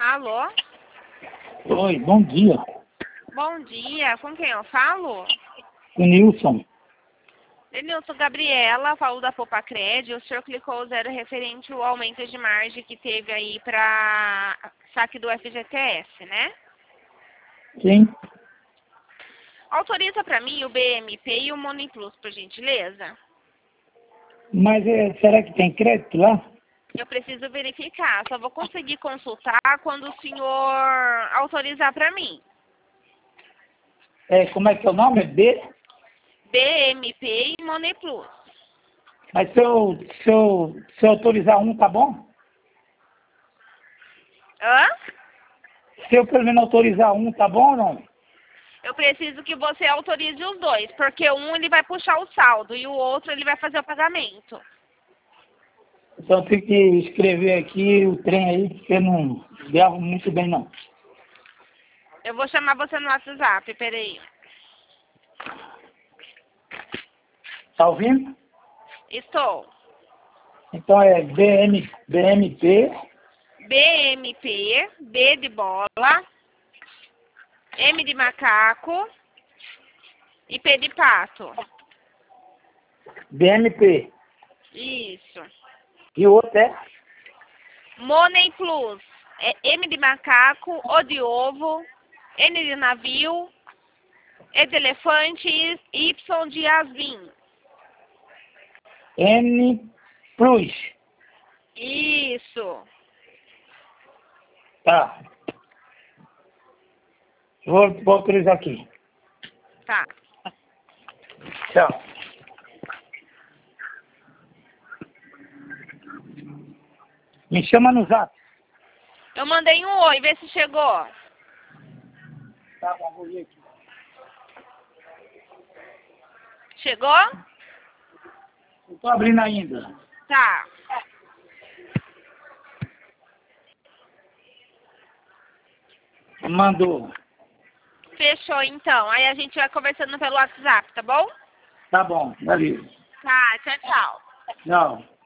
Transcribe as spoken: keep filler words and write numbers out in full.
Alô? Oi, bom dia. Bom dia, com quem eu falo? O Nilson. Denilson, Gabriela, falo da Popacred. O senhor clicou o zero referente ao aumento de margem que teve aí para saque do F G T S, né? Sim. Autoriza para mim o B M P e o Money Plus, por gentileza? Mas é, será que tem crédito lá? Eu preciso verificar, só vou conseguir consultar quando o senhor autorizar para mim. É, como é que é o nome? É B? B M P e Money Plus. Mas se eu, se eu, se eu autorizar um, tá bom? Hã? Se eu pelo menos autorizar um, tá bom ou não? Eu preciso que você autorize os dois, porque um ele vai puxar o saldo e o outro ele vai fazer o pagamento. Então tem que escrever aqui o trem aí, porque eu não gravo muito bem não. Eu vou chamar você no WhatsApp, peraí. Tá ouvindo? Estou. Então é B M, B M P, B M P, B de bola, M de macaco e P de pato. B M P. Isso. E o outro é Money Plus. É M de macaco, O de ovo, N de navio, E de elefante e Y de Yasmin. N Plus. Isso. Tá. Vou, vou autorizar aqui. Tá. Tchau. Me chama no zap. Eu mandei um oi, vê se chegou. Tá bom, vou ver aqui. Chegou? Não tô abrindo ainda. Tá. Mandou. Fechou então. Aí a gente vai conversando pelo WhatsApp, tá bom? Tá bom, valeu. Tá, tchau, tchau. Tchau.